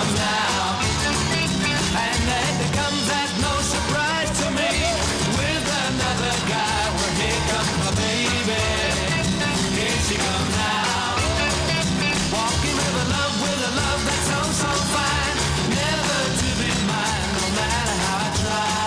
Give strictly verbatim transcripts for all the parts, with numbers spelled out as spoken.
comes now. And that comes as no surprise to me. With another guy, well, here comes my baby. Here she comes now. Walking with a love, with a love that's so, so fine. Never to be mine, no matter how I try.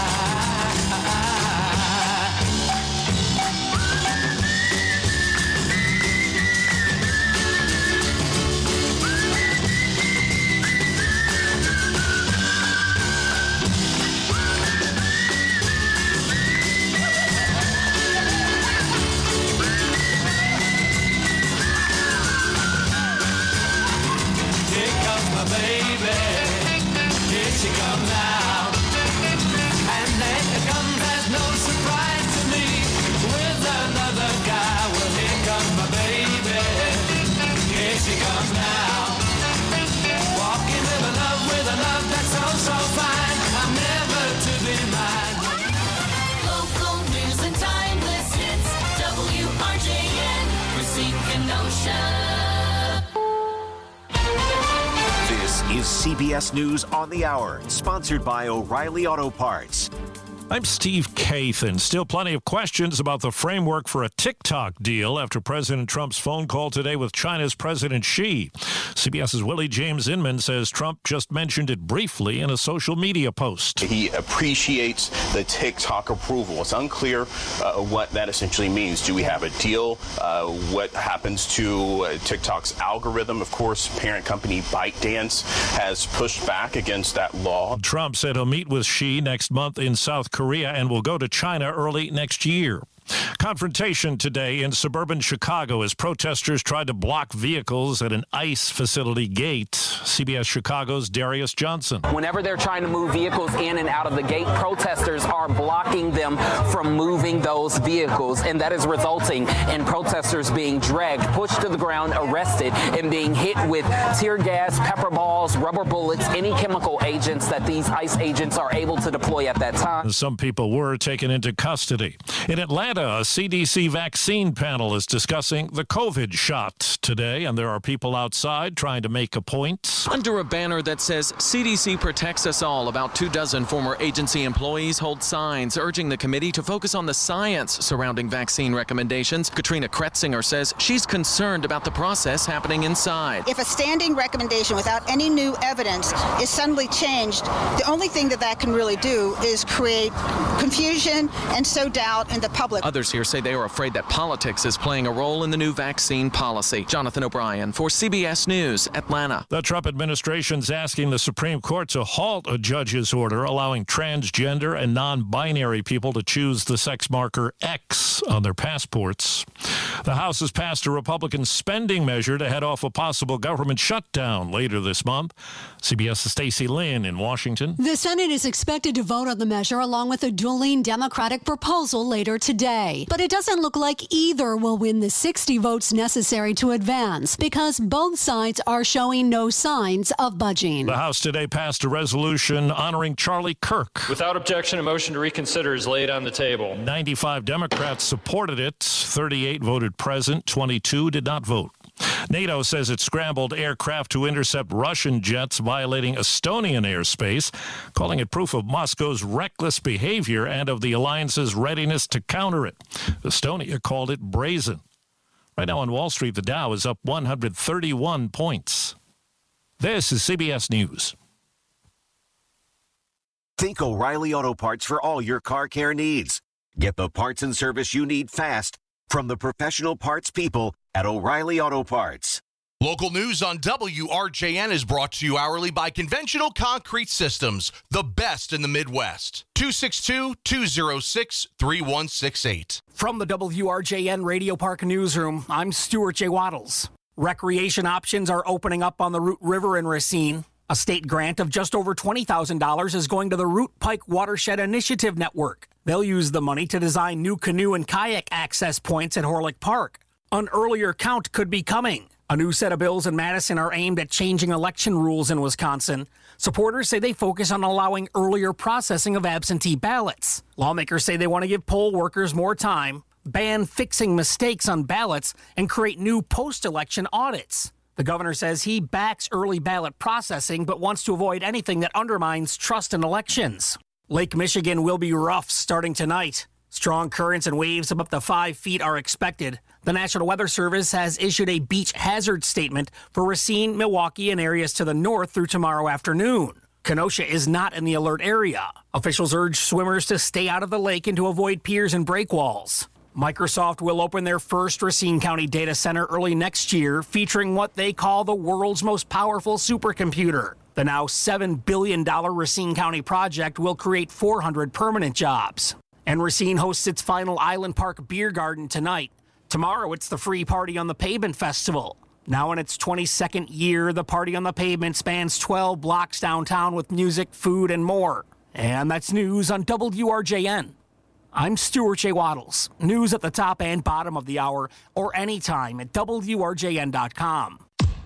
This is C B S News on the Hour, sponsored by O'Reilly Auto Parts. I'm Steve Kathan. Still plenty of questions about the framework for a TikTok deal after President Trump's phone call today with China's President Xi. CBS's Willie James Inman says Trump just mentioned it briefly in a social media post. He appreciates the TikTok approval. It's unclear uh, what that essentially means. Do we have a deal? Uh, what happens to uh, TikTok's algorithm? Of course, parent company ByteDance has pushed back against that law. Trump said he'll meet with Xi next month in South Korea and will go to China early next year. Confrontation today in suburban Chicago as protesters tried to block vehicles at an ICE facility gate. C B S Chicago's Darius Johnson. Whenever they're trying to move vehicles in and out of the gate, protesters are blocking them from moving those vehicles, and that is resulting in protesters being dragged, pushed to the ground, arrested, and being hit with tear gas, pepper balls, rubber bullets, any chemical agents that these ICE agents are able to deploy at that time. Some people were taken into custody. In Atlanta, a C D C vaccine panel is discussing the COVID shot today, and there are people outside trying to make a point. Under a banner that says C D C protects us all, about two dozen former agency employees hold signs urging the committee to focus on the science surrounding vaccine recommendations. Katrina Kretzinger says she's concerned about the process happening inside. If a standing recommendation without any new evidence is suddenly changed, the only thing that that can really do is create confusion and sow doubt in the public. Others here say they are afraid that politics is playing a role in the new vaccine policy. Jonathan O'Brien for C B S News, Atlanta. The Trump administration's asking the Supreme Court to halt a judge's order allowing transgender and non-binary people to choose the sex marker X on their passports. The House has passed a Republican spending measure to head off a possible government shutdown later this month. CBS's Stacey Lynn in Washington. The Senate is expected to vote on the measure along with a dueling Democratic proposal later today. But it doesn't look like either will win the sixty votes necessary to advance because both sides are showing no signs of budging. The House today passed a resolution honoring Charlie Kirk. Without objection, a motion to reconsider is laid on the table. ninety-five Democrats supported it. thirty-eight voted present. twenty-two did not vote. NATO says it scrambled aircraft to intercept Russian jets violating Estonian airspace, calling it proof of Moscow's reckless behavior and of the alliance's readiness to counter it. Estonia called it brazen. Right now on Wall Street, the Dow is up one hundred thirty-one points. This is C B S News. Think O'Reilly Auto Parts for all your car care needs. Get the parts and service you need fast from the professional parts people at O'Reilly Auto Parts. Local news on W R J N is brought to you hourly by Conventional Concrete Systems, the best in the Midwest. two six two, two oh six, three one six eight. From the W R J N Radio Park Newsroom, I'm Stuart J. Waddles. Recreation options are opening up on the Root River in Racine. A state grant of just over twenty thousand dollars is going to the Root Pike Watershed Initiative Network. They'll use the money to design new canoe and kayak access points at Horlick Park. An earlier count could be coming. A new set of bills in Madison are aimed at changing election rules in Wisconsin. Supporters say they focus on allowing earlier processing of absentee ballots. Lawmakers say they want to give poll workers more time, ban fixing mistakes on ballots, and create new post-election audits. The governor says he backs early ballot processing but wants to avoid anything that undermines trust in elections. Lake Michigan will be rough starting tonight. Strong currents and waves of up to five feet are expected. The National Weather Service has issued a beach hazard statement for Racine, Milwaukee, and areas to the north through tomorrow afternoon. Kenosha is not in the alert area. Officials urge swimmers to stay out of the lake and to avoid piers and breakwalls. Microsoft will open their first Racine County data center early next year, featuring what they call the world's most powerful supercomputer. The now seven billion dollars Racine County project will create four hundred permanent jobs. And Racine hosts its final Island Park Beer Garden tonight. Tomorrow, it's the Free Party on the Pavement Festival. Now in its twenty-second year, the Party on the Pavement spans twelve blocks downtown with music, food, and more. And that's news on W R J N. I'm Stuart J. Waddles. News at the top and bottom of the hour or anytime at W R J N dot com.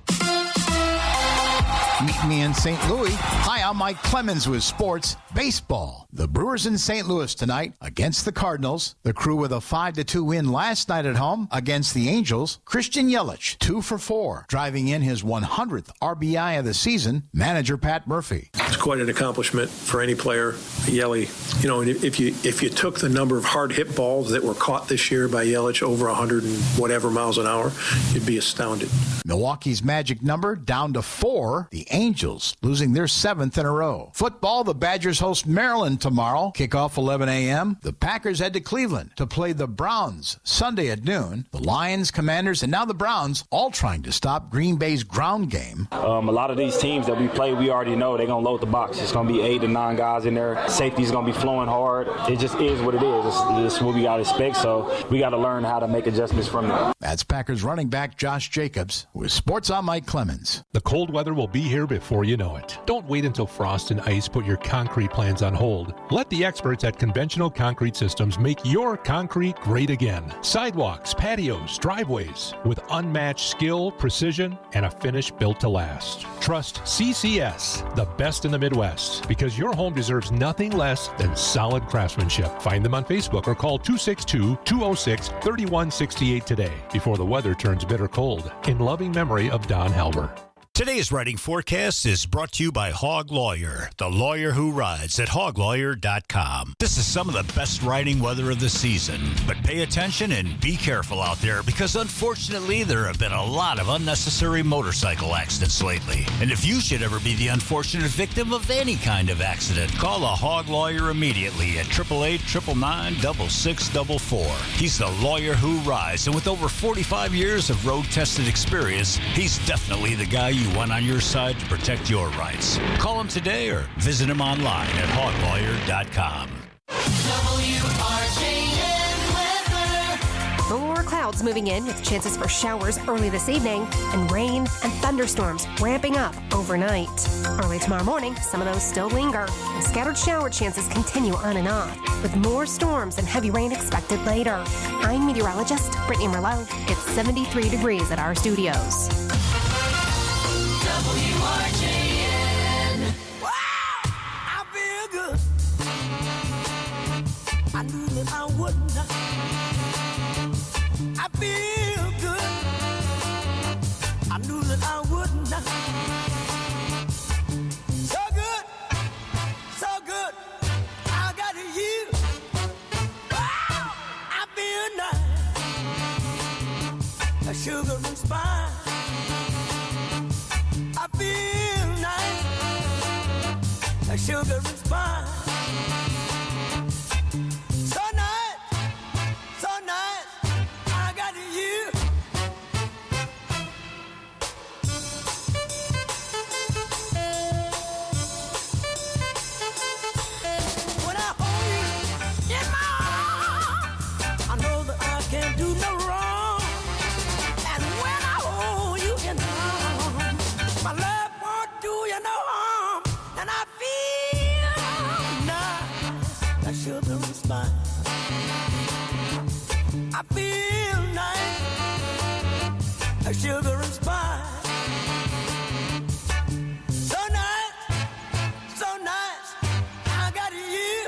Meet me in Saint Louis. Hi, I'm Mike Clemens with Sports Baseball. The Brewers in Saint Louis tonight against the Cardinals. The Crew with a five to two win last night at home against the Angels. Christian Yelich, two for four, driving in his one hundredth R B I of the season. Manager Pat Murphy. It's quite an accomplishment for any player. Yelich, you know, if you if you took the number of hard hit balls that were caught this year by Yelich over one hundred and whatever miles an hour, you'd be astounded. Milwaukee's magic number down to four. The Angels losing their seventh in a row. Football, the Badgers host Maryland tomorrow. Kickoff eleven a.m. The Packers head to Cleveland to play the Browns Sunday at noon. The Lions, Commanders, and now the Browns all trying to stop Green Bay's ground game. Um, a lot of these teams that we play, we already know they're going to load the box. It's going to be eight to nine guys in there. Safety's going to be flowing hard. It just is what it is. It's, it's what we got to expect, so we got to learn how to make adjustments from that. That's Packers running back Josh Jacobs. With Sports, I'm Mike Clemens. The cold weather will be here before you know it. Don't wait until frost and ice put your concrete plans on hold. Let the experts at Conventional Concrete Systems make your concrete great again. Sidewalks, patios, driveways with unmatched skill, precision, and a finish built to last. Trust C C S, the best in the Midwest, because your home deserves nothing less than solid craftsmanship. Find them on Facebook or call two six two, two oh six, three one six eight today before the weather turns bitter cold. In loving memory of Don Halber. Today's writing forecast is brought to you by Hog Lawyer, the lawyer who rides at hog lawyer dot com. This is some of the best riding weather of the season, but pay attention and be careful out there because unfortunately there have been a lot of unnecessary motorcycle accidents lately. And if you should ever be the unfortunate victim of any kind of accident, call a Hog Lawyer immediately at eight eight eight, nine nine, six six four four. He's the lawyer who rides, and with over forty-five years of road-tested experience, he's definitely the guy you want on your side to protect your rights. Call him today or visit him online at hog lawyer dot com. W R J N weather. More clouds moving in with chances for showers early this evening and rain and thunderstorms ramping up overnight. Early tomorrow morning, some of those still linger and scattered shower chances continue on and off with more storms and heavy rain expected later. I'm meteorologist Brittany Merlot. It's seventy-three degrees at our studios. W R J N. Wow, I feel good. I knew that I wouldn't. I feel good. I knew that I wouldn't. So good, so good. I got you. Wow, I feel nice. A sugar and spice. I feel nice, like sugar and spice. So nice, so nice, I got you. When I hold you in my arms, I know that I can't do no wrong. And when I hold you in my arms, my love won't do you no harm, and I feel nice, like sugar and spice. I feel nice, like sugar and spice. So nice, so nice, I got you.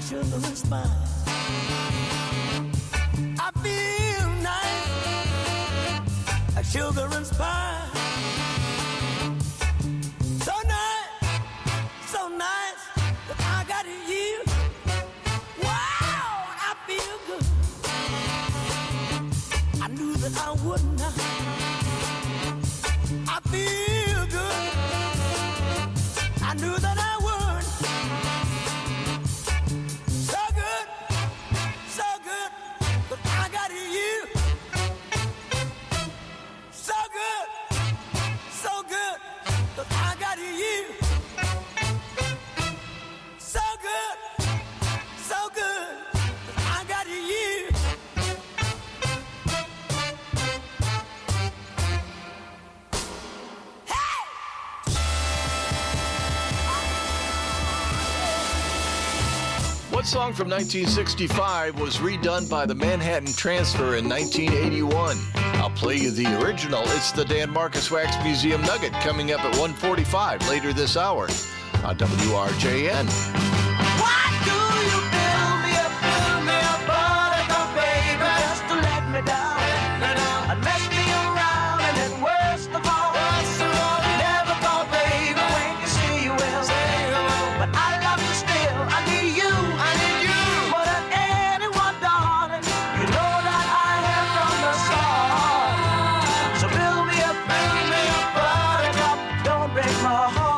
sugar and spice. I feel nice, like sugar and spice. So nice, so nice that I got you. Wow, I feel good. I knew that I would not. I feel good. I knew that I would. So good, so good, but I got you. So good, so good, but I got you. So good, so good, but I got you. What song from nineteen sixty-five was redone by the Manhattan Transfer in nineteen eighty-one? I'll play you the original. It's the Dan Marcus Wax Museum Nugget coming up at one forty-five later this hour on W R J N. Why do you build me up, build me up, buttercup, baby, just to let me down, let me down, and mess me around, and then worst of all, worst of all, you never call, baby, when you say you will, say you will, but I love you still, I need you, I need you, more than anyone, darling, you know that I have from the start, so build me up, build me up, buttercup, don't break my heart.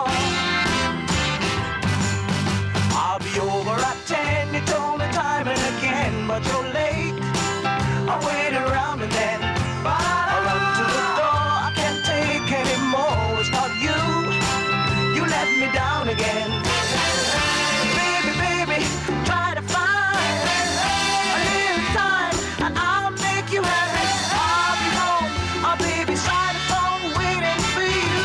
I'll be over at ten, you told me time and again, but you're late. I'll wait around and then I'll run to the door. I can't take anymore. It's not you. You let me down again. Baby, baby, try to find a little time and I'll make you happy. I'll be home. I'll be beside the phone waiting for you.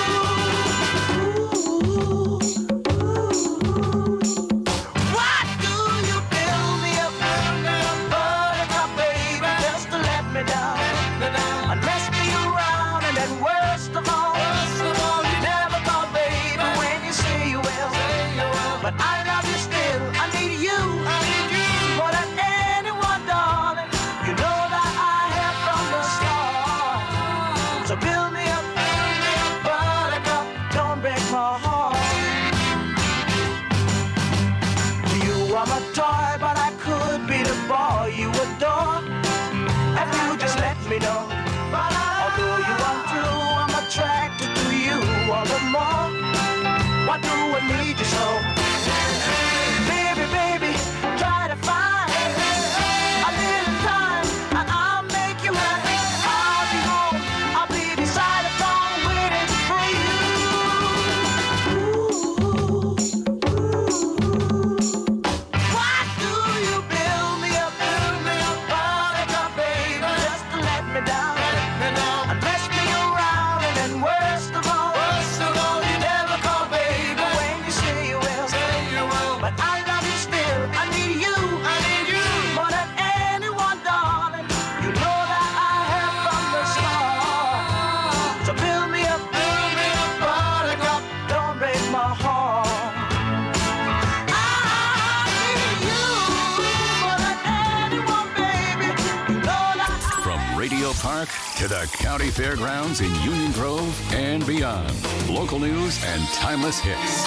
Why do you build me up, build me up, buttercup, baby, just to let me down, and mess me around, and then worst of all, worst of all, you never call, baby, when you say you will, but I love you still, I need you, I need you, more than anyone, darling, you know that I have from the start, so build me up, build me up, buttercup, don't break my heart. You are my toy, but I could be the boy you adore if you just let me know. Although you are true, I'm attracted to you all the more. Why do I need you so? Baby, baby, try to find a little time and I'll make you happy. I'll be home, I'll be beside the phone waiting for you. Why do you build me up, build me up, buttercup, baby, just to let me down, and mess me around, and then worst of all, worst of all, you never call, baby, when you say you will, but I love you still, I need you, I need you, more than anyone, darling, you know that I have from the start, so build me up, build me up, buttercup, don't break my heart. From Radio Park to the County Fairgrounds in Union Grove and beyond. Local news and timeless hits.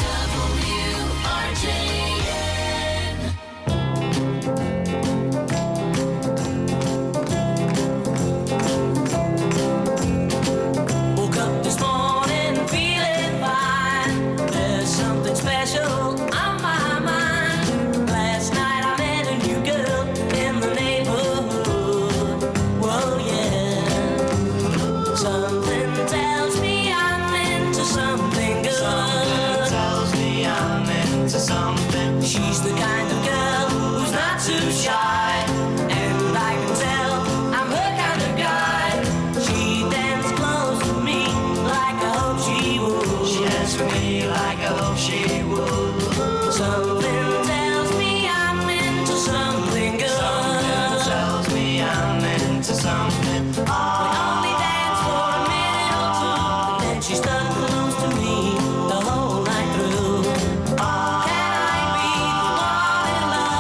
Woke up this morning feeling fine. There's something special on my mind. Last night I met a new girl in the neighborhood. Whoa, yeah. Something tells me I'm into something good. Something tells me I'm into something. She's the kind of girl who's not too shy, and I can tell I'm her kind of guy. She danced close to me like I hope she would. She danced with me like I hope she would. Something tells me I'm into something good. Something tells me I'm into something. We only danced for a minute or two, but then she stuck close to me the whole night through. Can I be the one in love?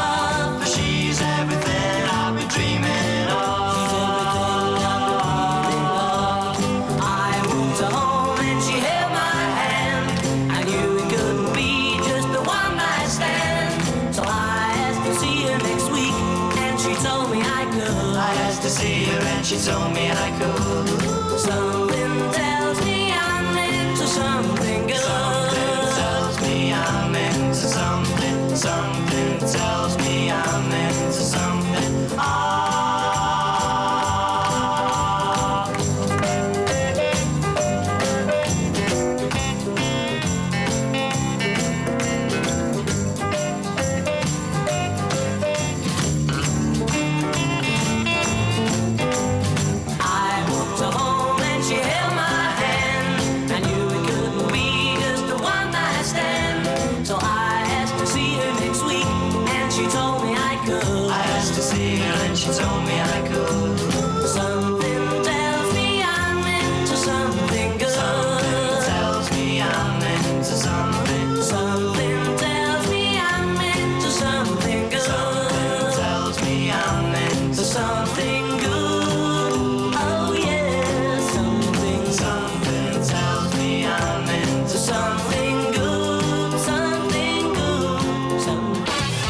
see her and she told me I could. Something tells me I'm into something good. Something tells me I'm into something. Something tells me I'm into something. Ah. She told me I could. Something tells me I'm into something good. Something tells me I'm into something. Something tells me I'm into something good. Something tells me I'm into something good. Oh yeah, something, something tells me I'm into something good. Something good. Something.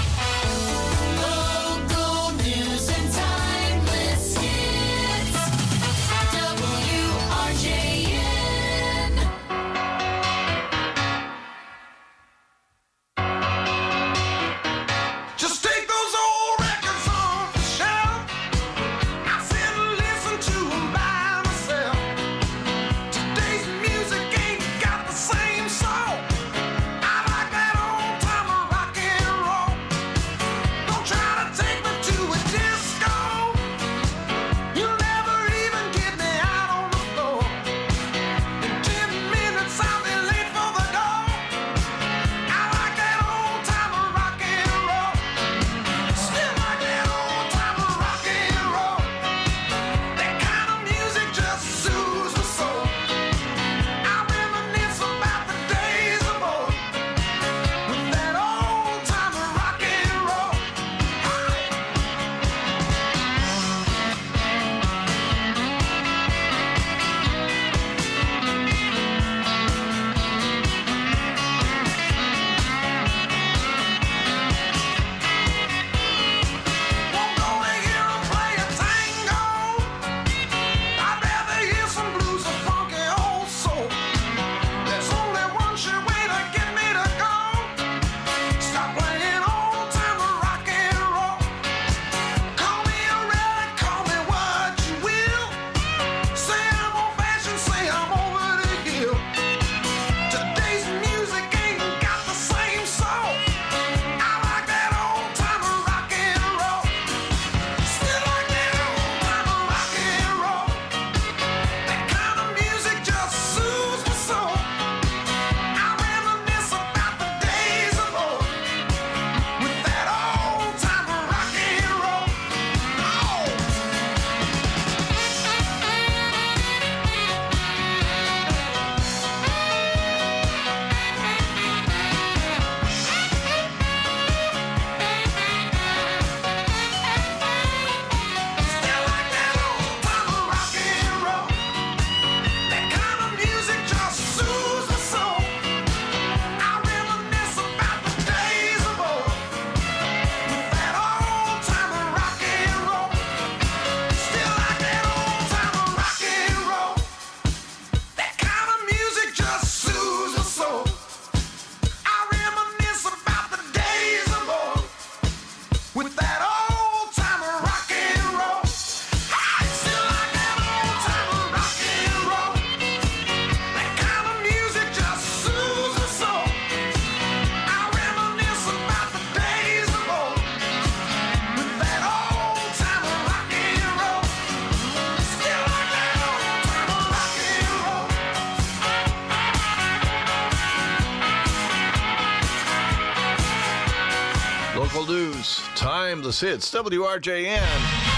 Local news, timeless hits, W R J N.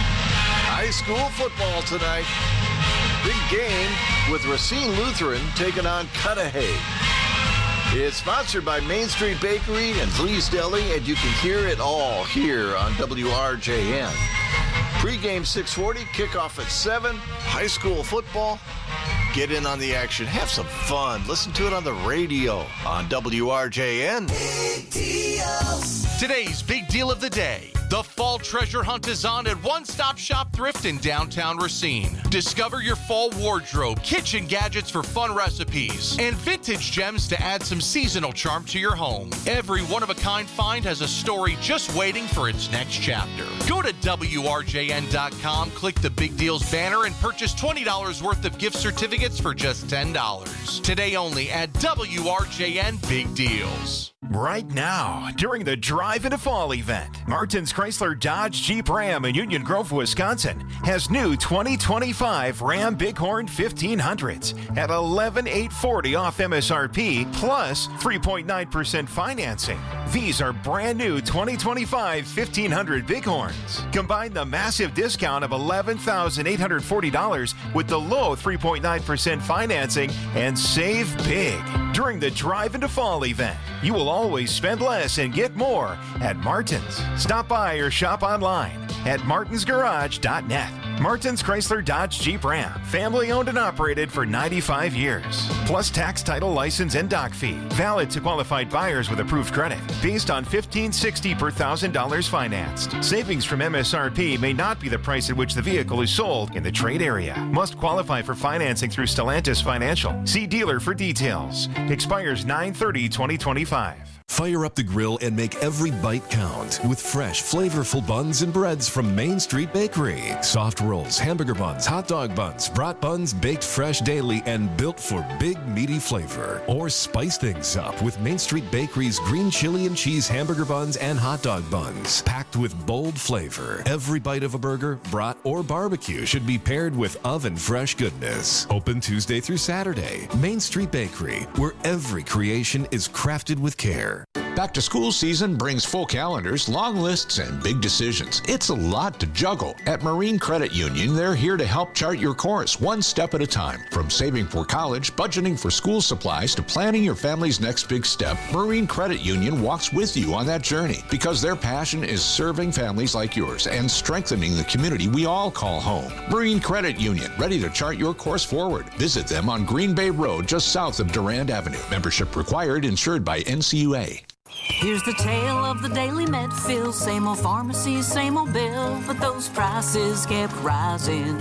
High school football tonight. Big game with Racine Lutheran taking on Cudahy. It's sponsored by Main Street Bakery and Lee's Deli, and you can hear it all here on W R J N. Pre-game six forty, kickoff at seven, high school football. Get in on the action, have some fun. Listen to it on the radio on W R J N. Today's big deal of the day. The fall treasure hunt is on at One Stop Shop Thrift in downtown Racine. Discover your fall wardrobe, kitchen gadgets for fun recipes, and vintage gems to add some seasonal charm to your home. Every one-of-a-kind find has a story just waiting for its next chapter. Go to W R J N dot com, click the Big Deals banner, and purchase twenty dollars worth of gift certificates for just ten dollars. Today only at W R J N Big Deals. Right now, during the Drive into Fall event, Martin's Chrysler Dodge Jeep Ram in Union Grove, Wisconsin has new twenty twenty-five Ram Bighorn fifteen hundreds at eleven thousand eight hundred forty dollars off M S R P plus three point nine percent financing. These are brand new twenty twenty-five fifteen hundred Bighorns. Combine the massive discount of eleven thousand eight hundred forty dollars with the low three point nine percent financing and save big. During the Drive into Fall event, you will always spend less and get more at Martin's. Stop by or shop online at martins garage dot net. Martin's Chrysler Dodge Jeep Ram, family owned and operated for ninety-five years. Plus tax, title, license, and dock fee. Valid to qualified buyers with approved credit. Based on fifteen sixty per thousand dollars financed. Savings from M S R P may not be the price at which the vehicle is sold in the trade area. Must qualify for financing through Stellantis Financial. See dealer for details. Expires nine thirty twenty twenty-five. Fire up the grill and make every bite count with fresh, flavorful buns and breads from Main Street Bakery. Soft rolls, hamburger buns, hot dog buns, brat buns baked fresh daily and built for big, meaty flavor. Or spice things up with Main Street Bakery's green chili and cheese hamburger buns and hot dog buns. Packed with bold flavor. Every bite of a burger, brat, or barbecue should be paired with oven-fresh goodness. Open Tuesday through Saturday. Main Street Bakery, where every creation is crafted with care. Back to school season brings full calendars, long lists, and big decisions. It's a lot to juggle. At Marine Credit Union, they're here to help chart your course one step at a time. From saving for college, budgeting for school supplies, to planning your family's next big step, Marine Credit Union walks with you on that journey because their passion is serving families like yours and strengthening the community we all call home. Marine Credit Union, ready to chart your course forward. Visit them on Green Bay Road, just south of Durand Avenue. Membership required, insured by N C U A. Here's the tale of the daily Medfill. Same old pharmacy, same old bill, but those prices kept rising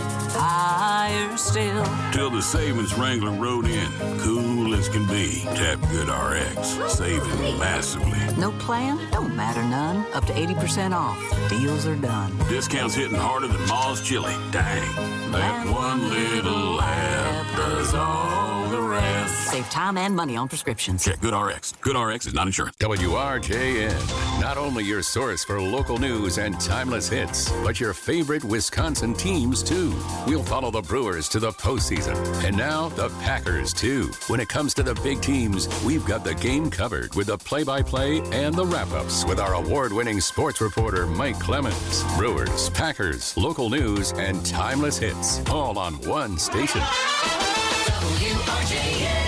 higher still. Till the savings wrangler rode in, cool as can be. Tap Good R X, saving massively. No plan? Don't matter none. Up to eighty percent off. Deals are done. Discounts hitting harder than Ma's chili. Dang, that one little app does all the rest. Save time and money on prescriptions. Check Good R X. Good R X is not insurance. W R J N, not only your source for local news and timeless hits, but your favorite Wisconsin teams, too. We'll follow the Brewers to the postseason, and now the Packers, too. When it comes to the big teams, we've got the game covered with the play-by-play and the wrap-ups with our award-winning sports reporter, Mike Clemens. Brewers, Packers, local news, and timeless hits, all on one station. W R J N.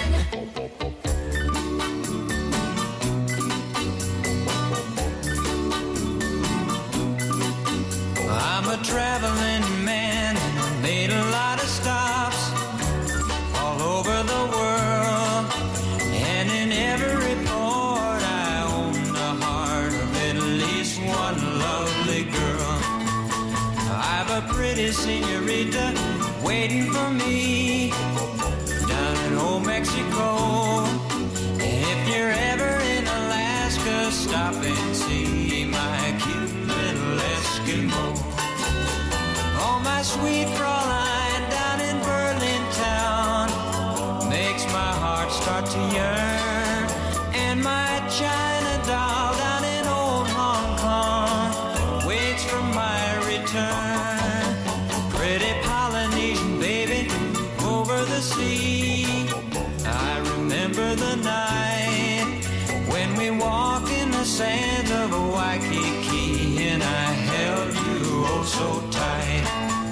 I'm a traveling man, made a lot of stops all over the world, and in every port I own the heart of at least one lovely girl. I've a pretty senorita waiting for me down in old Mexico, and if you're ever in Alaska, stop and see my cute little Eskimo. Oh, my sweet Fraulein down in Berlin town makes my heart start to yearn. And my China doll down in old Hong Kong waits for my return. Pretty Polynesian baby over the sea, I remember the night when we walked in the sands of Waikiki, and I held you oh so tight.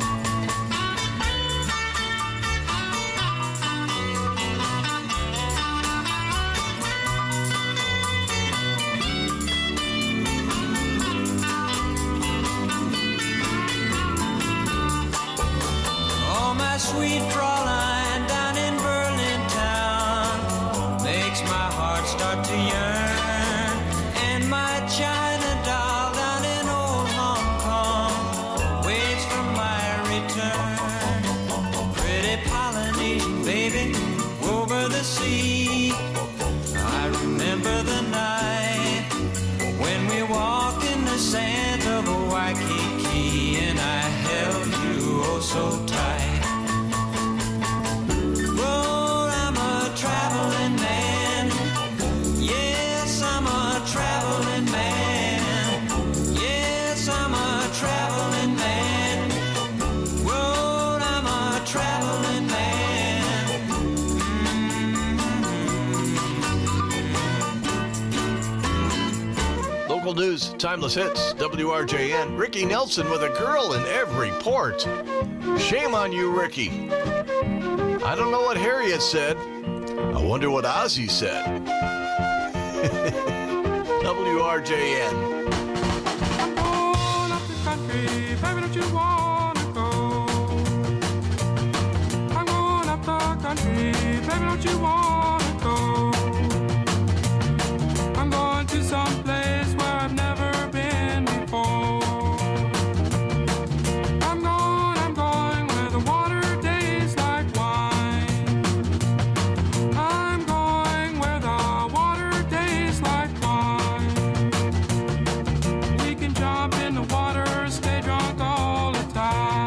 Oh, my sweet Fraulein down in Berlin town makes my heart start to yearn. And my China doll down in old so tight. Well, I'm a traveling man. Yes, I'm a traveling man. Yes, I'm a traveling man. Well, I'm a traveling man. Mm-hmm. Local news, timeless hits, W R J N. Ricky Nelson with a girl in every port. Shame on you, Ricky. I don't know what Harriet said. I wonder what Ozzy said. W R J N. I'm going up the country, baby, don't you wanna go? I'm going up the country, baby, don't you wanna go? I'm going to some place where I've never been before. I'm going, I'm going where the water tastes like wine. I'm going where the water tastes like wine. We can jump in the water, stay drunk all the time.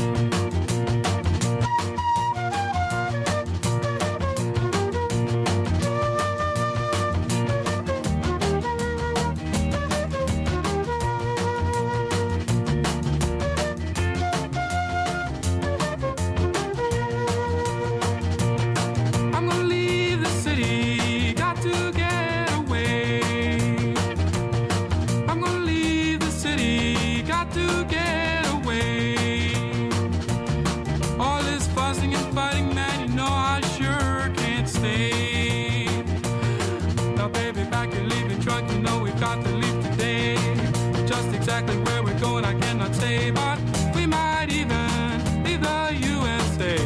I'm gonna leave the city, got to get away. I'm gonna leave the city, got to get away. All this fussing and fighting, man, you know I sure can't stay. Now, baby, back you're leaving drunk, you know we've got to leave today. Just exactly where we're going, I cannot say, but we might even leave the U S A.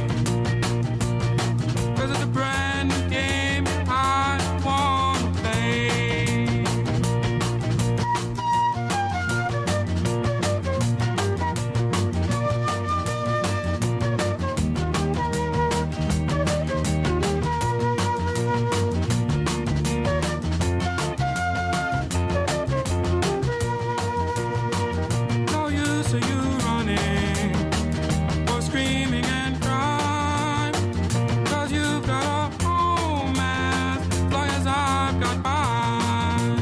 Cause it's a brand new game I wanna play. No use of you running or screaming and crying. Cause you've got a home as long as I've got mine.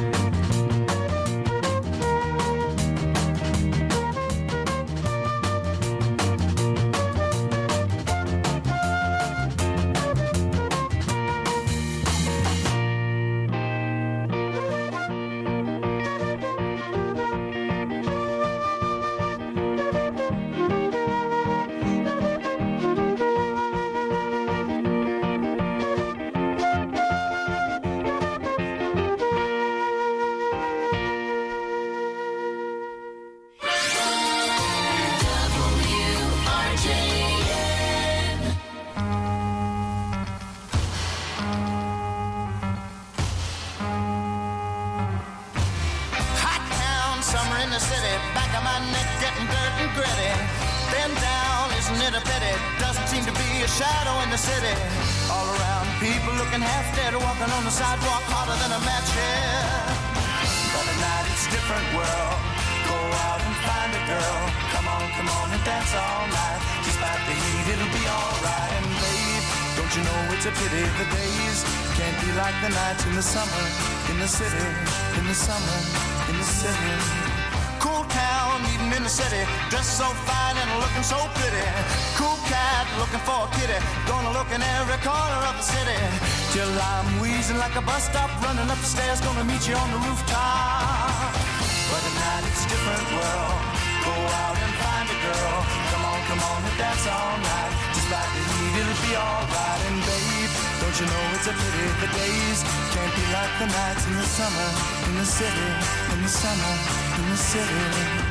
Hot town, summer in the city, back of my neck getting dirt and gritty. Bend down, isn't it a pity? Doesn't seem to be a shadow in the city. All around, people looking half dead, walking on the sidewalk harder than a match here. But at night it's a different world. Go out and find a girl. Come on, come on and dance all night. Despite the heat, it'll be alright. And babe, don't you know it's a pity the days can't be like the nights in the summer, in the city, in the summer, in the city. Cool town, eating in the city, dressed so fine and looking so pretty. Cool cat, looking for a kitty, gonna look in every corner of the city. Till I'm wheezing like a bus stop, running up the stairs, gonna meet you on the rooftop. But at night it's a different world. Go out and find a girl. Come on, come on and dance all night. Despite the heat, it'll be alright. And babe, don't you know it's a pity the days can't be like the nights in the summer, in the city, in the summer, in the city.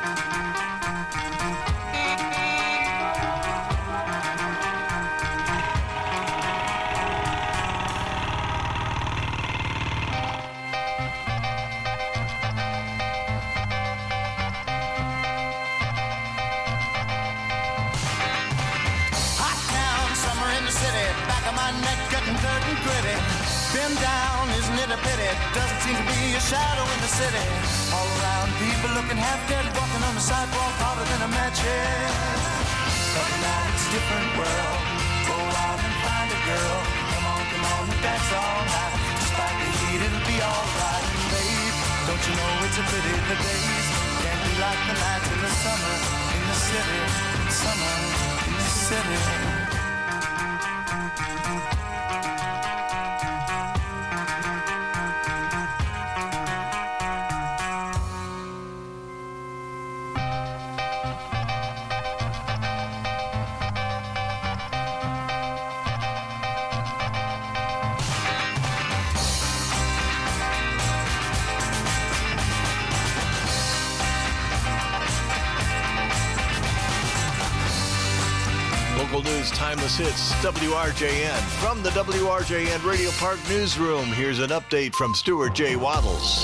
Been down, isn't it a pity? Doesn't seem to be a shadow in the city. All around, people looking half dead, walking on the sidewalk harder than a match. Yeah. But now it's a different world. Go out and find a girl. Come on, come on, and dance all night. Despite the heat, it'll be alright. And babe, don't you know it's a pity the days can't be like the nights in the summer in the city. Summer in the city. Local news, timeless hits, W R J N. From the W R J N Radio Park Newsroom, here's an update from Stuart J. Waddles.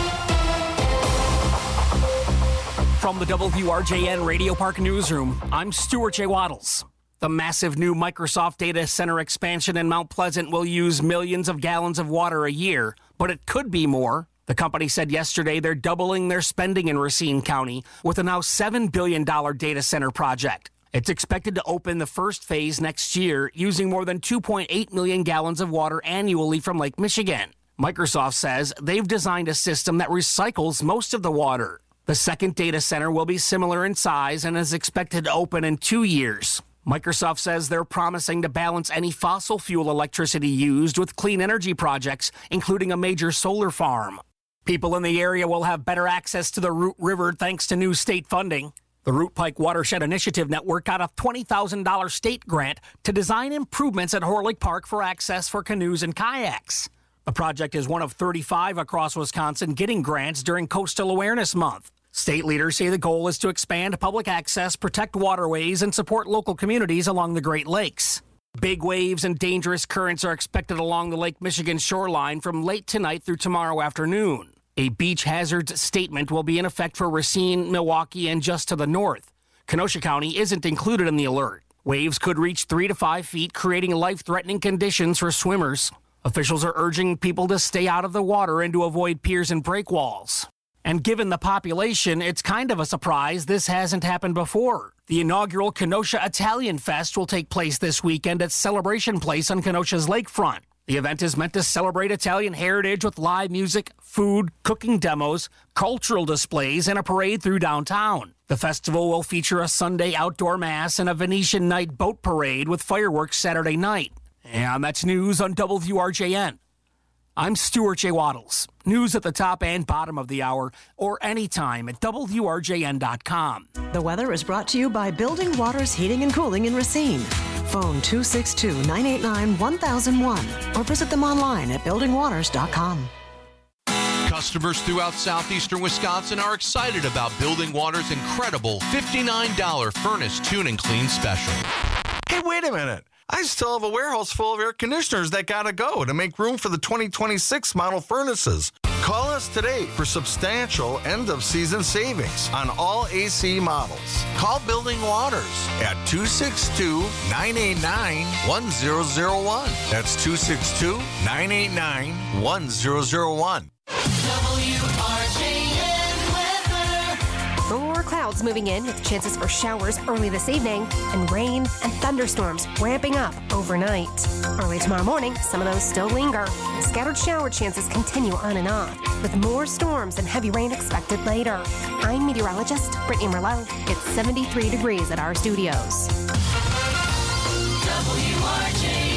From the W R J N Radio Park Newsroom, I'm Stuart J. Waddles. The massive new Microsoft data center expansion in Mount Pleasant will use millions of gallons of water a year, but it could be more. The company said yesterday they're doubling their spending in Racine County with a now seven billion dollars data center project. It's expected to open the first phase next year, using more than two point eight million gallons of water annually from Lake Michigan. Microsoft says they've designed a system that recycles most of the water. The second data center will be similar in size and is expected to open in two years. Microsoft says they're promising to balance any fossil fuel electricity used with clean energy projects, including a major solar farm. People in the area will have better access to the Root River thanks to new state funding. The Root Pike Watershed Initiative Network got a twenty thousand dollars state grant to design improvements at Horlick Park for access for canoes and kayaks. The project is one of thirty-five across Wisconsin getting grants during Coastal Awareness Month. State leaders say the goal is to expand public access, protect waterways, and support local communities along the Great Lakes. Big waves and dangerous currents are expected along the Lake Michigan shoreline from late tonight through tomorrow afternoon. A beach hazards statement will be in effect for Racine, Milwaukee, and just to the north. Kenosha County isn't included in the alert. Waves could reach three to five feet, creating life-threatening conditions for swimmers. Officials are urging people to stay out of the water and to avoid piers and breakwalls. And given the population, it's kind of a surprise this hasn't happened before. The inaugural Kenosha Italian Fest will take place this weekend at Celebration Place on Kenosha's lakefront. The event is meant to celebrate Italian heritage with live music, food, cooking demos, cultural displays, and a parade through downtown. The festival will feature a Sunday outdoor mass and a Venetian night boat parade with fireworks Saturday night. And that's news on W R J N. I'm Stuart J. Waddles. News at the top and bottom of the hour, or anytime at W R J N dot com. The weather is brought to you by Building Waters Heating and Cooling in Racine. Phone two six two, nine eight nine, one thousand one or visit them online at building waters dot com. Customers throughout southeastern Wisconsin are excited about Building Water's incredible fifty-nine dollars furnace tune and clean special. Hey, wait a minute. I still have a warehouse full of air conditioners that gotta go to make room for the twenty twenty-six model furnaces. Call us today for substantial end-of-season savings on all A C models. Call Building Waters at two six two, nine eight nine, one zero zero one. That's two six two, nine eight nine, one zero zero one. W R J N weather. More clouds moving in with chances for showers early this evening and rain and thunderstorms ramping up overnight. Early tomorrow morning, some of those still linger. Scattered shower chances continue on and off, with more storms and heavy rain expected later. I'm meteorologist Brittany Merlot. It's seventy-three degrees at our studios. W R J N.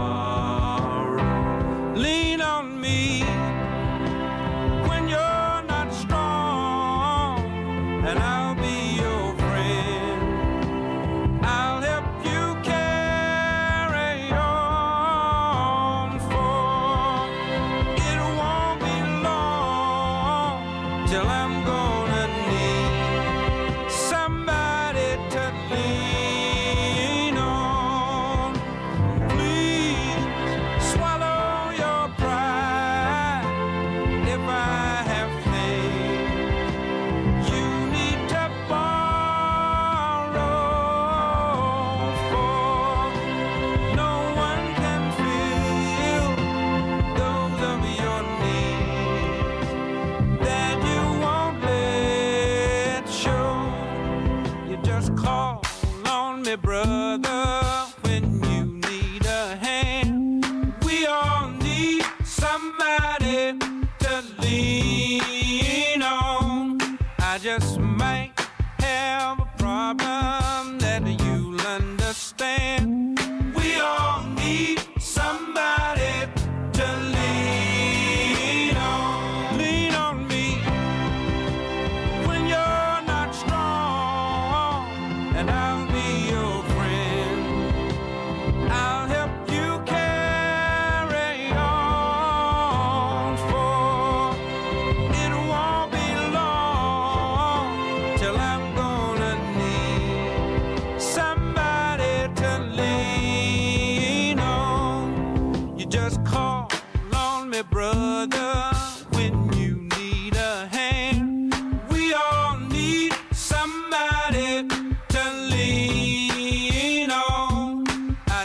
Lean on me when you're not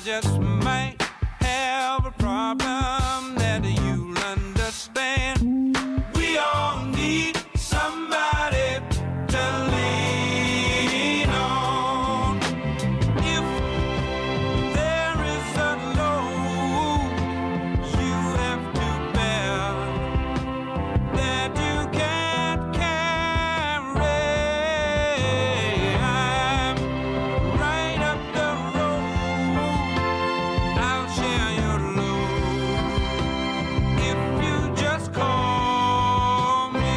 I just might have a problem that you'll understand. We all need somebody to lean on. If there is a load you have to bear that you can't carry, I'm right up the road. I'll share your load if you just call me,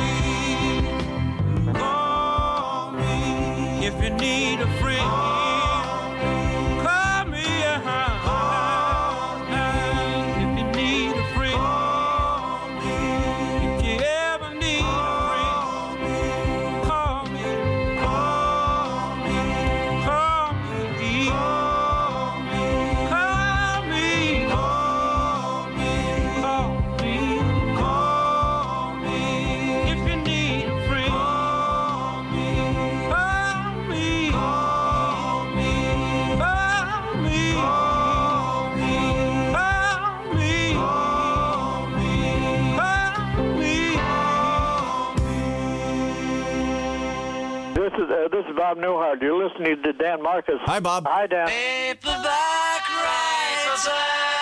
call me. If you need a friend, call me. If you need a friend, if you ever need a friend, call me, call me, call me, call me, call me, call me, call me. If you need a friend, call me, call me, call me, call me, call me, call me, call me, call me. This is uh, this is Bob Newhart. You're listening to Dan Marcus. Hi, Bob. Hi, Dan. Paperback writer.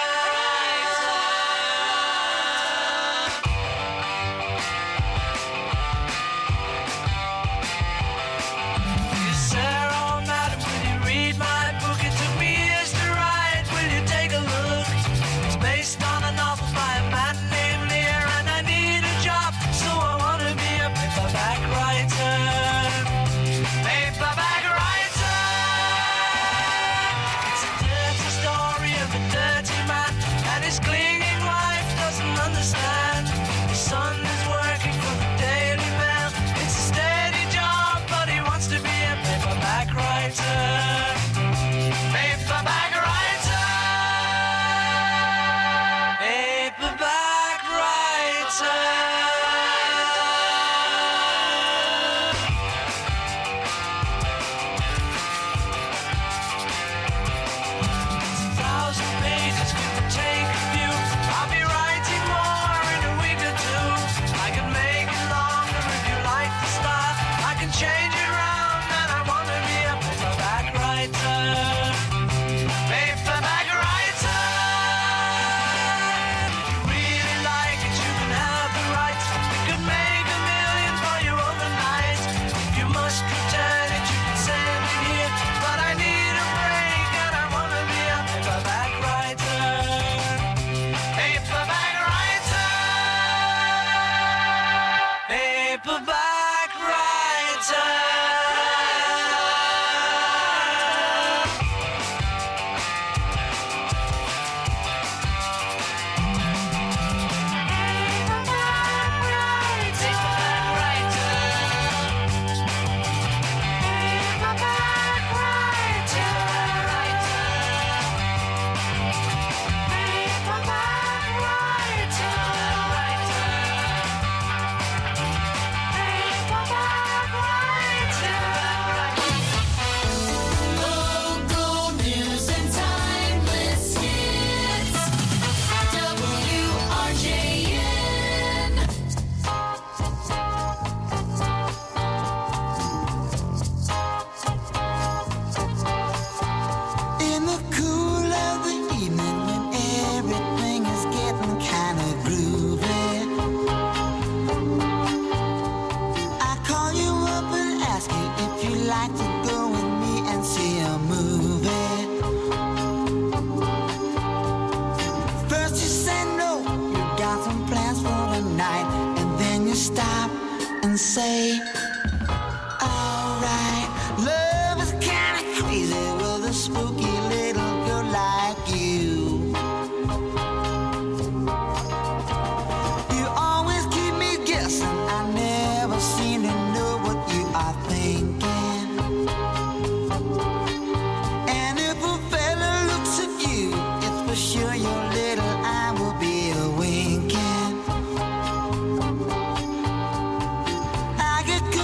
You sat all night and will you read my book? It took me years to write. Will you take a look? It's based on a novel by a man named Lear, and I need a job, so I want to be a paperback writer. Paperback writer. It's a dirty story of a dirty man, and his clinging wife doesn't understand. His son is working for the Daily Mail. It's a steady job, but he wants to be a paperback writer. Paperback writer. Paperback writer. Thousand pages could take a few. I'll be writing more in a week or two. I can make it longer if you like the style. I can change it around, and I want to be a paperback writer. Paperback writer. If you really like it, you can have the rights. We could make a million for you overnight. If you must return it, you can send it here. But I need a break, and I want to be a paperback writer. Paperback writer. Paperback writer. Local news and timeless hits. W R J N. In the cool of the evening when everything is getting kind of groovy, I call you up and ask you if you'd like to go with me and see a movie. First you say no, you got some plans for the night, and then you stop and say, alright, love is kinda crazy with a spooky little girl like you. You always keep me guessing, I never seem to know what you are thinking. And if a fella looks at you, it's for sure your little eye will be a winking. I get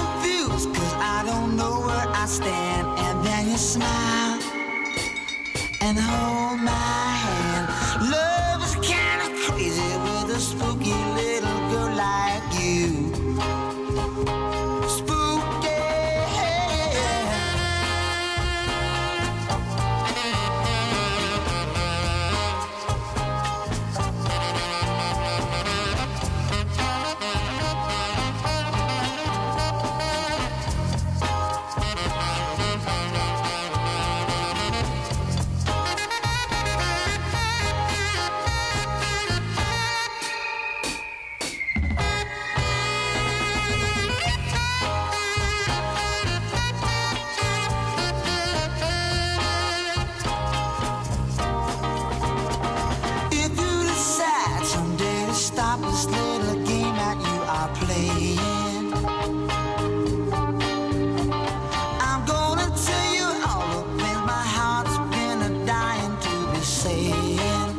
saying.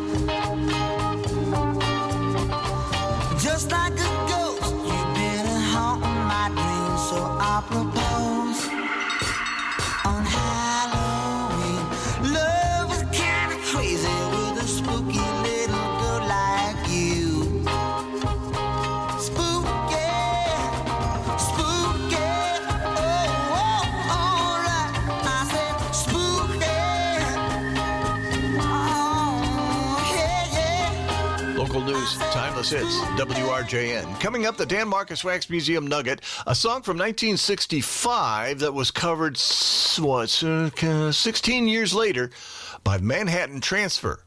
Just like a ghost, you've been haunting my dreams, so I propose on Halloween. Love is kind of crazy with a spooky little girl like you. Spooky, spooky, oh, oh, alright. I said spooky, oh, yeah, yeah. Local news, timeless hits, W R J N. Coming up, the Dan Marcus Wax Museum Nugget, a song from nineteen sixty-five that was covered, what, uh, sixteen years later by Manhattan Transfer.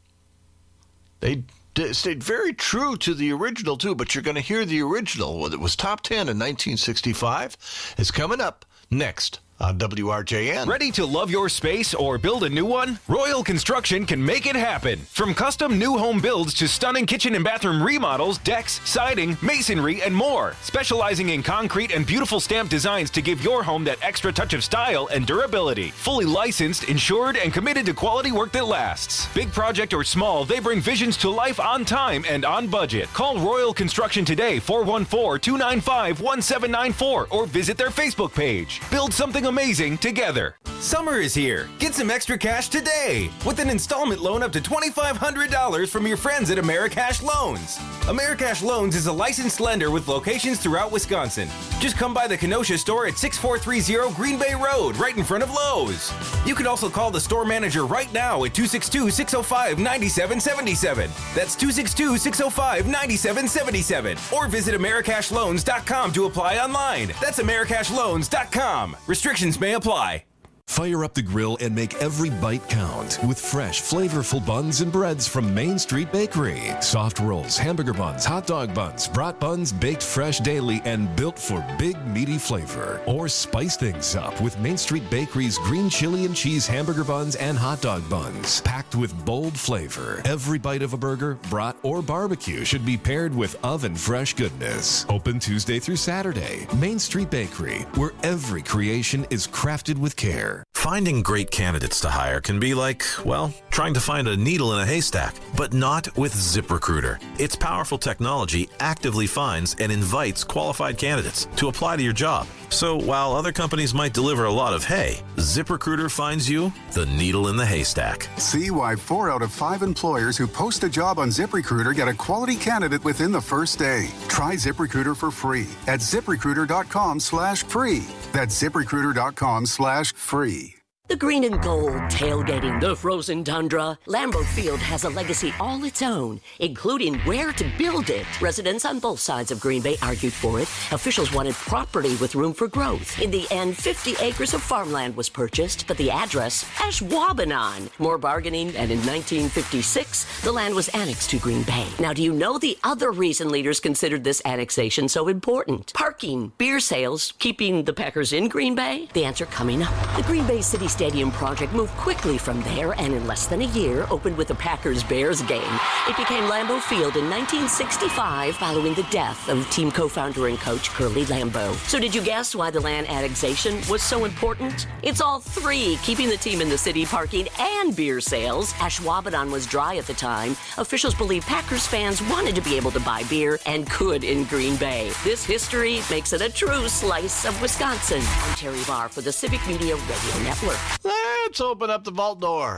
They d- stayed very true to the original, too, but you're going to hear the original. It was top ten in nineteen sixty-five. It's coming up next on W R J N. Ready to love your space or build a new one? Royal Construction can make it happen. From custom new home builds to stunning kitchen and bathroom remodels, decks, siding, masonry, and more. Specializing in concrete and beautiful stamped designs to give your home that extra touch of style and durability. Fully licensed, insured, and committed to quality work that lasts. Big project or small, they bring visions to life on time and on budget. Call Royal Construction today, four one four, two nine five, one seven nine four, or visit their Facebook page. Build something amazing together. Summer is here. Get some extra cash today with an installment loan up to twenty-five hundred dollars from your friends at Americash Loans. Americash Loans is a licensed lender with locations throughout Wisconsin. Just come by the Kenosha store at six four three zero Green Bay Road, right in front of Lowe's. You can also call the store manager right now at two six two, six oh five, nine seven seven seven. That's two six two, six oh five, nine seven seven seven. Or visit Americash Loans dot com to apply online. That's Americash Loans dot com. Restrictions may apply. Fire up the grill and make every bite count with fresh, flavorful buns and breads from Main Street Bakery. Soft rolls, hamburger buns, hot dog buns, brat buns, baked fresh daily and built for big, meaty flavor. Or spice things up with Main Street Bakery's green chili and cheese hamburger buns and hot dog buns. Packed with bold flavor, every bite of a burger, brat, or barbecue should be paired with oven fresh goodness. Open Tuesday through Saturday. Main Street Bakery, where every creation is crafted with care. Finding great candidates to hire can be like, well, trying to find a needle in a haystack, but not with ZipRecruiter. Its powerful technology actively finds and invites qualified candidates to apply to your job. So while other companies might deliver a lot of hay, ZipRecruiter finds you the needle in the haystack. See why four out of five employers who post a job on ZipRecruiter get a quality candidate within the first day. Try ZipRecruiter for free at ZipRecruiter.com slash free. That's ZipRecruiter.com slash free. The green and gold tailgating, the frozen tundra. Lambeau Field has a legacy all its own, including where to build it. Residents on both sides of Green Bay argued for it. Officials wanted property with room for growth. In the end, fifty acres of farmland was purchased, but the address, Ashwaubenon. More bargaining, and in nineteen fifty-six, the land was annexed to Green Bay. Now, do you know the other reason leaders considered this annexation so important? Parking, beer sales, keeping the Packers in Green Bay? The answer coming up. The Green Bay City Stadium project moved quickly from there and in less than a year opened with a Packers-Bears game. It became Lambeau Field in nineteen sixty-five following the death of team co-founder and coach Curly Lambeau. So did you guess why the land annexation was so important? It's all three, keeping the team in the city, parking, and beer sales. Ashwaubenon was dry at the time. Officials believe Packers fans wanted to be able to buy beer and could in Green Bay. This history makes it a true slice of Wisconsin. I'm Terry Barr for the Civic Media Radio Network. Let's open up the vault door.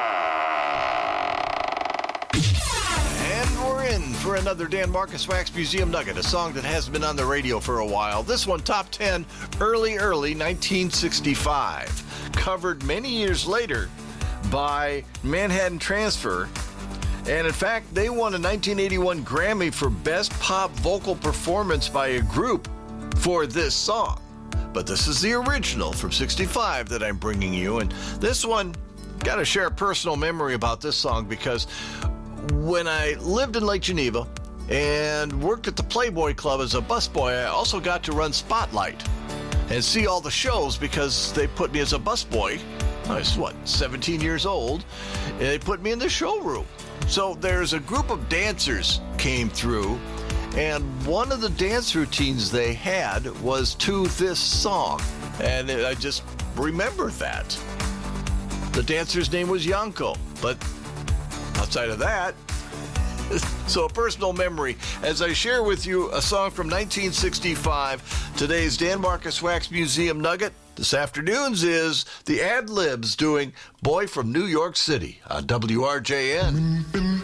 And we're in for another Dan Marcus Wax Museum Nugget, a song that hasn't been on the radio for a while. This one, top ten, early, early nineteen sixty-five. Covered many years later by Manhattan Transfer. And in fact, they won a nineteen eighty-one Grammy for Best Pop Vocal Performance by a Group for this song. But this is the original from sixty-five that I'm bringing you. And this one, got to share a personal memory about this song because when I lived in Lake Geneva and worked at the Playboy Club as a busboy, I also got to run Spotlight and see all the shows because they put me as a busboy. I was, what, seventeen years old, and they put me in the showroom. So there's a group of dancers came through, and one of the dance routines they had was to this song. And I just remember that. The dancer's name was Yanko, but outside of that. So a personal memory as I share with you a song from nineteen sixty-five. Today's Dan Marcus Wax Museum Nugget. This afternoon's is the Ad-Libs doing Boy from New York City on W R J N.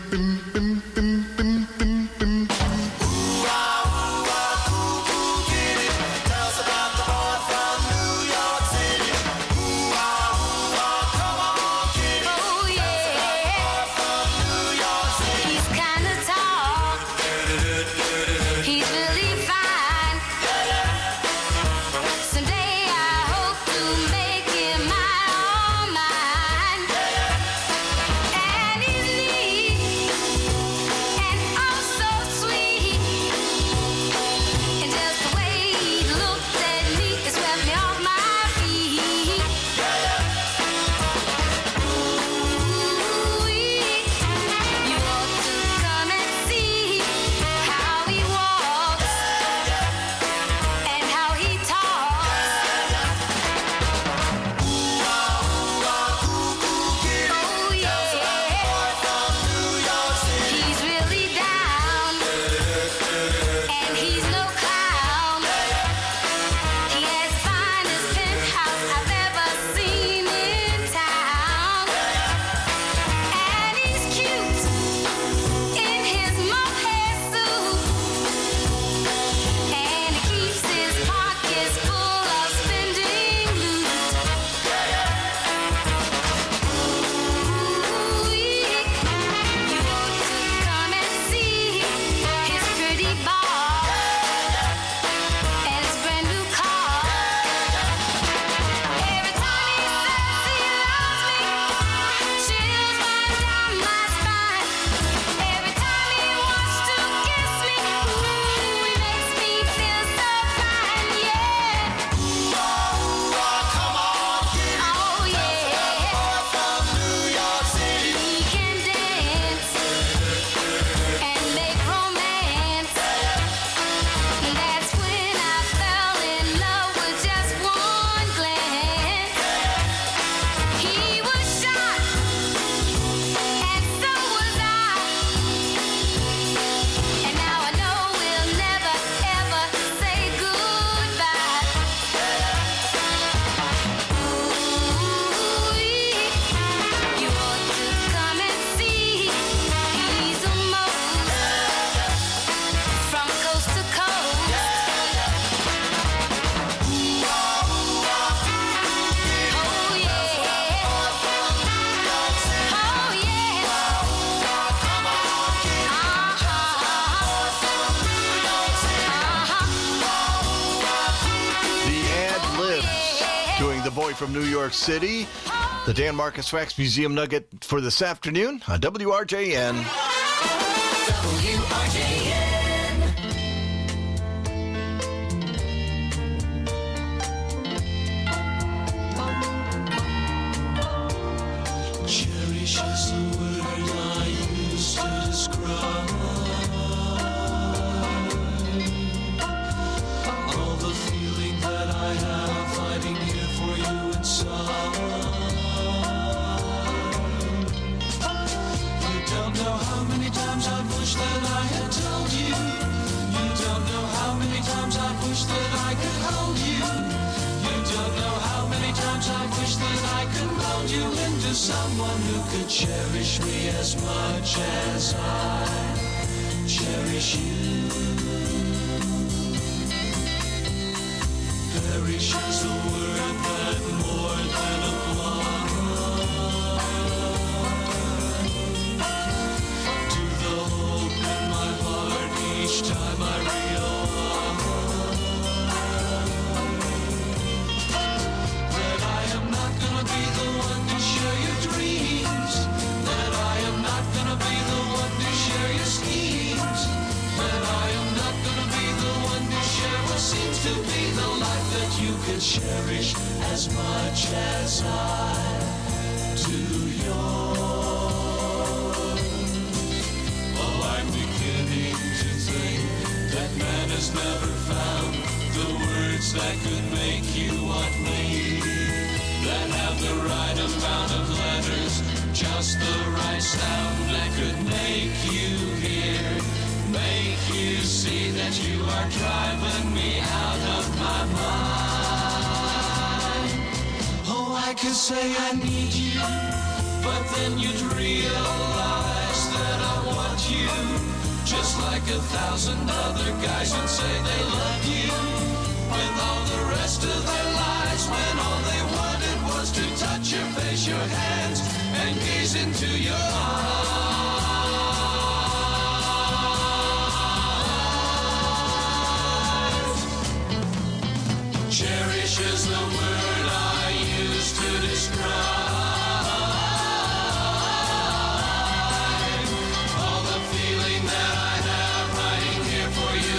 From New York City, the Dan Marcus Wax Museum Nugget for this afternoon on W R J N. W R J N. Cherish is the word I used to describe all the feeling that I have hiding here for you. You don't know how many times I've wished that I had told you. You don't know how many times I've wished that I could hold you. You don't know how many times I've wished that I could mold you into someone who could cherish me as much as I cherish you. Perish is the word that more than applies to the hope in my heart each time I realize that I am not gonna be the one to share your dreams, that I am not gonna be the one to share your schemes, that I am not gonna be the one to share what seems to be the life that you could cherish as much as I do yours. Oh, I'm beginning to think that man has never found the words that could make you want me, that have the right amount of letters just the right sound that could make you hear, make you see that you are driving me out of my mind. Oh, I could say I need you, but then you'd realize that I want you, just like a thousand other guys would say they love you, with all the rest of their lives, when all they wanted was to touch your face, your hands, and gaze into your eyes. Cherish is the word I use to describe all the feeling that I have hiding here for you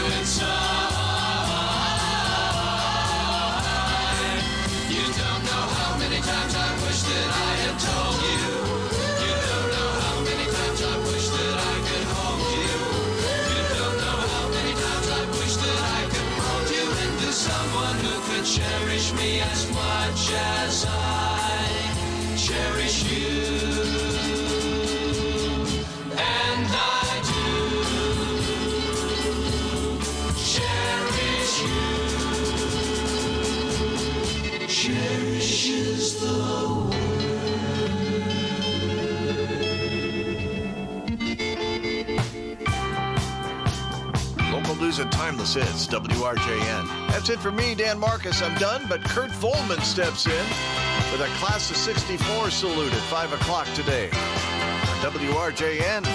inside. You don't know how many times I wish that I had told you. You don't know how many times I wish that I could hold you. You don't know how many times I wish that I could mold you into someone who could cherish me as much as I cherish you. And I do cherish you. Cherish is the Local news and timeless hits, W R J N. That's it for me, Dan Marcus. I'm done, but Kurt Volman steps in with a class of sixty-four salute at five o'clock today. W R J N.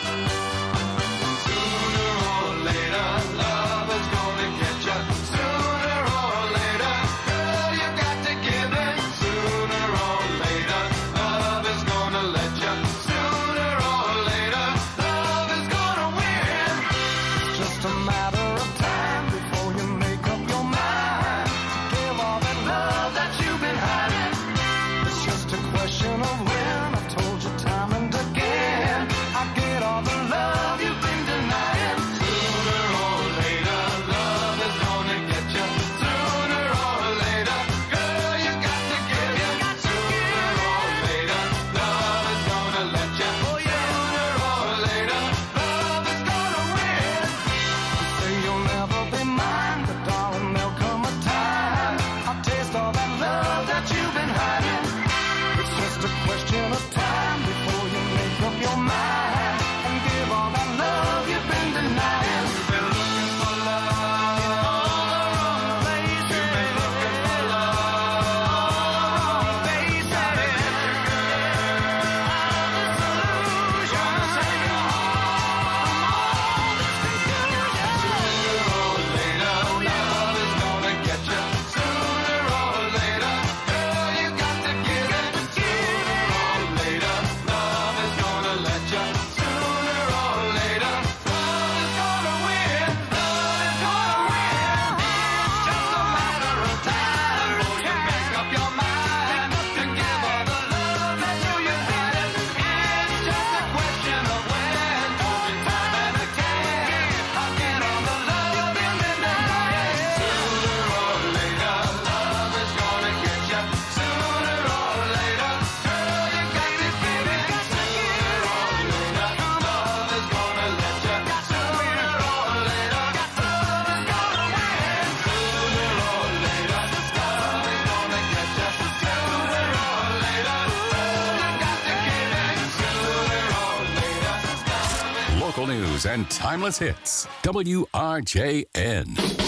Sooner or later, love is gonna get you. Sooner or later, girl, you got to give it. Sooner or later, love is gonna let you. Sooner or later, love is gonna win. It's just a matter of time before you make up your mind. Give all that love that you've been hiding. It's just a question of when. I've told you time and again. I get all the love you've been denying. Sooner or later, love is gonna get you. Sooner or later, girl, you got to give it. Sooner or later, love is gonna let you. Sooner or later, love is gonna win. You say you'll never be mine, but darling, there'll come a time I'll taste all that love that you've been hiding. It's just a question of time before you make up your mind and give all that love you've been denying. You've been looking for love in all the wrong places. You've been looking for love all the wrong places. Gotta get your girl out of this illusion. Save your heart from all this confusion. Sooner or later, love is gonna get you. Sooner or later, girl, you got to give it. Sooner or later, love is gonna let you. Sooner or later, love is gonna win. Love is gonna win. It's just a matter of time before you make up your mind to give all the love that you you've had. It's just a question of when. Over time and again, I'll get all the love you've been denying. Sooner or later, love is gonna get you. Sooner or later, girl, you got to give it. Sooner or later, love is gonna let you. Sooner or later, love is gonna win. Sooner or later, love is gonna get you. Sooner or later, girl, you got to give it. Sooner or later, love is Local news and timeless hits. W R J N.